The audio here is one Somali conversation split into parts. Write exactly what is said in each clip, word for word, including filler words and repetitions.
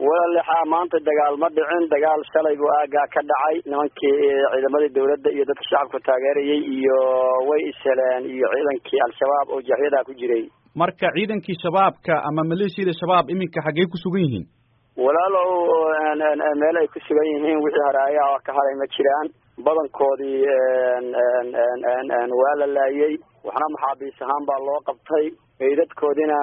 walaalaha maanta dagaal ma dhicin dagaal shalay buu aaga ka dhacay nimankii ciidamada dawladda iyo dadka shacabka taageerayay iyo way isheleen iyo ciidankii al-shabaab oo jaxyada ku jiray marka ciidankii shabaabka ama maleeshiyada shabaab iminka xagee ku sugan yihiin walaalow meel ay ku sugan yihiin wixii haraaya ka haray ma jiraan badankoodii waa la laayay waxna maxaabiis ahaan baa loo qabtay meydadkoodina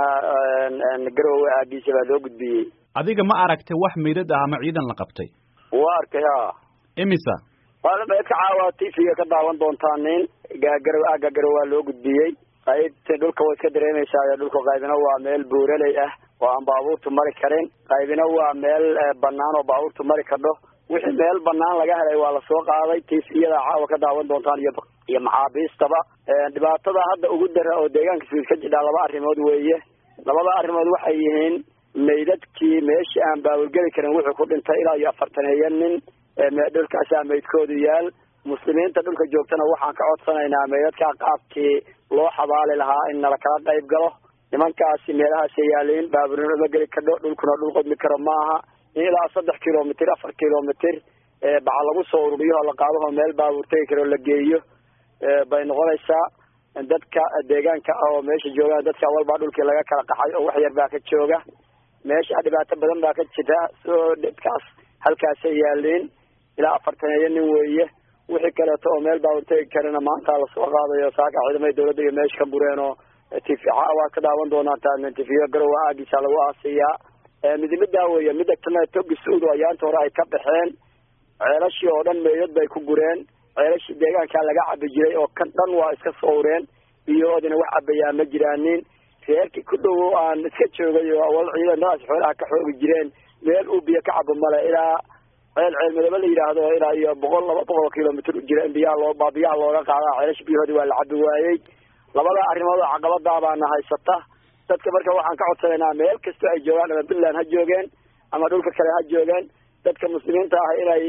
garowe aagiisa baa loo gudbiyey adiga ma aragtay wax meydad ah ama ciidan la qabtay waa arkay ha imisa wala ka caawa T V ka daawan doontaa nin gaagarow aaga garow waa loo gudbiyey qaybta dhulka way ka dareemaysaa dhulka qaybina waa meel buuraley ah oo aan baabuurtu mari karin qaybina waa meel banaan oo baabuurtu mari kardo wixii meel banaan laga helay waa la soo qaaday T V-yada caawa ka daawan doontaan iyo iyo maxaabiistaba dhibaatada hadda ugu dara oo deegaanka Soomaaliya ka jira laba arrimood weeye labada arrimood waxay yihiin meydadkii meeshii aan baawilgeli karin wuxuu ku dhintay ilaa iyo afartaneeyan nin dhulkaas meydkoodu yaal muslimiinta dhulka joogtana waxaan ka codsanaynaa meydadka qaabkii loo xabaali lahaa in nala kala qayb galo nimankaasi meelahaas yaaliin baabuurna ma geli karo dhulkuna dhul qodmi karo maaha ilaa saddex kilomitir afar kilomitir bacal lagu soo ururiyo la qaado meel baabuur tegi karo la geeyo bay noqonaysaa dadka deegaanka oo meesha joogaan dadka walba dhulkii laga kala qaxay oo wax yar baa ka jooga meesha dhibaato badan baa ka jira soo dadkaas halkaas yaaliin ilaa afartaneeyan nin weeye wixii kale oo meel baabuur tegi karana maanta la soo qaadayo saaka ciidamada dawladda iyo meesha ka bureen oo T V waa ka daawan doonaa taan T V garow aagiisa lagu aasiyaa midimada weeye midda kale togi suudo ayaanta hore ay ka baxeen ceelashii oo dhan meeyad bay ku gureen ceelashii deegaanka laga cabi jiray oo kan dhan waa iska sooreen biyoodina wax cabayaan ma jiraanin reerkii ku dhow aan iska joogay oo awal ciidamadaas xoolaha ka xoogi jireen meel uu biyo ka cabo male ilaa ceel ceel madaba la yiraahdo ilaa iyo boqol laba boqol kilomitir u jira in biyaha loo baabiyaa looga qaadaa ceelash biyoodi waa la cabi waayay labada arrimood caqabada baan haysata dadka marka waxaan ka codsanaynaa meel kasta ay joogaan ama Puntland ha joogeen ama dhulka kale ha joogeen dadka muslimiinta ah inay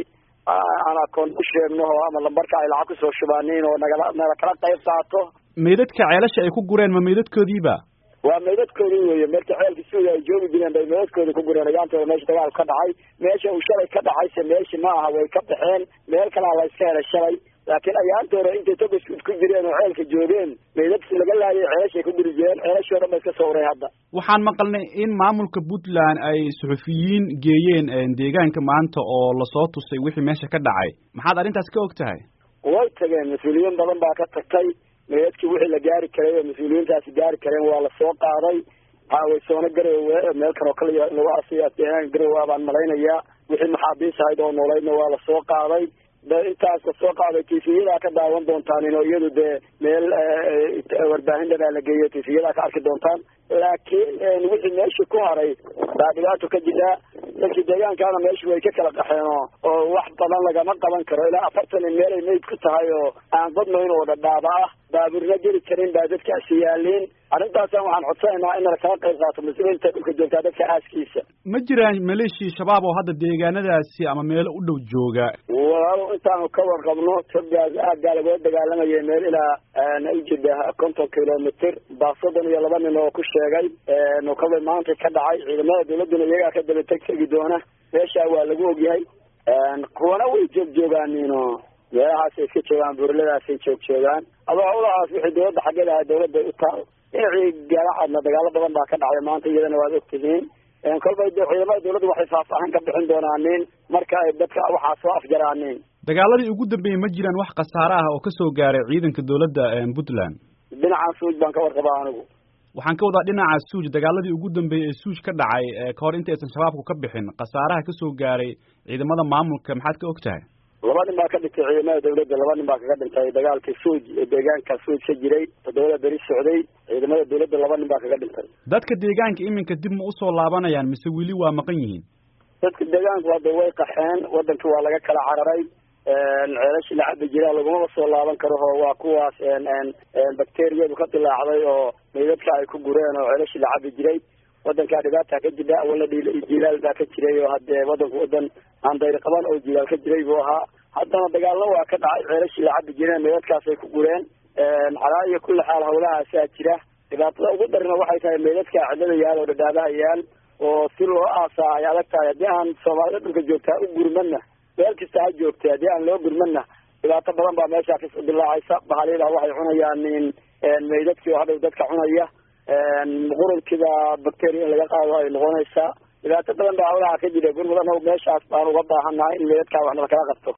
ana koon u sheegno ama lambarka ay lacag ku soo shubaaneen oo naga naga kala qayb qaato meydadka ceelasha ay ku gureen ma meydadkoodiiba waa meydadkoodii weeye marka ceelka Soomaaliya ay joogi jireen bay meydadkoodii ku gureen ayaanta meesha dagaal ka dhacay meesha uu shalay ka dhacay meesha ma aha way ka baxeen meel kale la iska helay shalay laakiin ayaanta hore intay togas ku jireen oo ceelka joogeen meydadkii laga laayay ceelashay ku guri jireen ceelashii dhan bay iska soo uray hadda waxaan maqalnay in maamulka Puntland ay suxufiyiin geeyeen deegaanka maanta oo la soo tusay wixii meesha ka dhacay maxaad arrintaas ka og tahay way tageen mas'uuliyiin badan baa ka tagtay meydadkii wixii la gaari karay oo mas'uuliyiintaasi gaari kareen waa la soo qaaday way soona garowe meel kale oo kale lagu aasiyay garowe baan malaynayaa wixii maxaabiis ahayd oo nooleedna waa la soo qaaday intaas ka soo qaaday T V-yada ka daawan doontaan inoo iyadu de meel warbaahinta la geeyo T V-yada ka arki doontaan laakiin wixii meesha ku haray baa dhibaato ka jira dadkii deegaankaana meesha way ka kala qaxeen oo wax badan lagama qaban karo ilaa afartan meel ay meyd ku tahay oo aan badnayn oo dhadhaaba ah baabuurna geli karin baa dadkaasi yaaliin arrintaasaan waxaan codsanaynaa in la kala qayb qaato muslimiinta dhulka joogtaa dadka aaskiisa ma jiraan maleeshii shabaab oo hadda deegaanadaasi ama meelo u dhow jooga walaalo intaanu ka warqabno togaas aaggaa lagula dagaalamayay meel ilaa ujeeda konton kilomitir baa soddon iyo laba nin oo ku sheegay nukada maanta ka dhacay ciidamada dawladduna iyagaa ka daba teg tegi doona meesha waa lagu ogyahay kuwana way joog joogaaniino meelahaasay iska joogaan buurladaasay joog joogaan adoo hawlahaas wixii dawladda xaggeeda ah dawladda u taal dhinacii gaalacaadna dagaalo badan baa ka dhacay maanta iyadana waad ogtihiin kolbay ciidamada dawladda waxay faahfaahin ka bixin doonaanin marka ay dadka waxaa soo afjaraanin dagaaladii ugu dambeeyey ma jiraan wax khasaare ah oo ka soo gaaray ciidanka dawladda Puntland dhinaca suuj baan ka warqabaa anigu waxaan ka wadaa dhinaca suuj dagaaladii ugu dambeeyey ee suuj ka dhacay ka hor inta aysan shabaabku ka bixin khasaaraha ka soo gaaray ciidamada maamulka maxaad ka og tahay laba nin baa ka dhintay ciidamada dawladda laba nin baa kaga dhintay dagaalkii suuj ee deegaanka suuj ka jiray toddobada beri socday ciidamada dawladda laba nin baa kaga dhintay dadka deegaanka iminka dib ma usoo laabanayaan mise weli waa maqan yihiin dadka deegaanka hadda way qaxeen waddanka waa laga kala cararay ceelashii la cabi jiraa lagumaba soo laaban karo oo waa kuwaas bakteriyadu ka dilaacday oo meydadka ay ku gureen oo ceelashii la cabi jiray waddankaa dhibaata ka jira awalna jilaal baa ka jiray oo haddee waddanku waddan aan dayr qaban oo jilaal ka jiray buu ahaa haddana dagaallo waa ka dhacay ceelashii la cabi jireen meydadkaasay ku gureen calaa iyo kulli xaal hawlahaasaa jira dhibaatada ugu darna waxay tahay meydadka cidlada yaal oo dhadhaabaha yaal oo si loo aasaa ay adag tahay haddii aan soomaalida dhulka joogtaa u gurmana meel kasta ha joogtay haddii aan loo gurmana dhibaato badan baa meeshaa ka dilaacaysa. bahalida waxay cunayaan meydadkii oo hadhow dadka cunaya, qurunkiiba bacteria in laga qaado ay noqonaysaa. dhibaato badan baa hawlaha ka jira. gurmud anagu meeshaas baan uga baahannahay in meydadkaa wax nala kala qabto.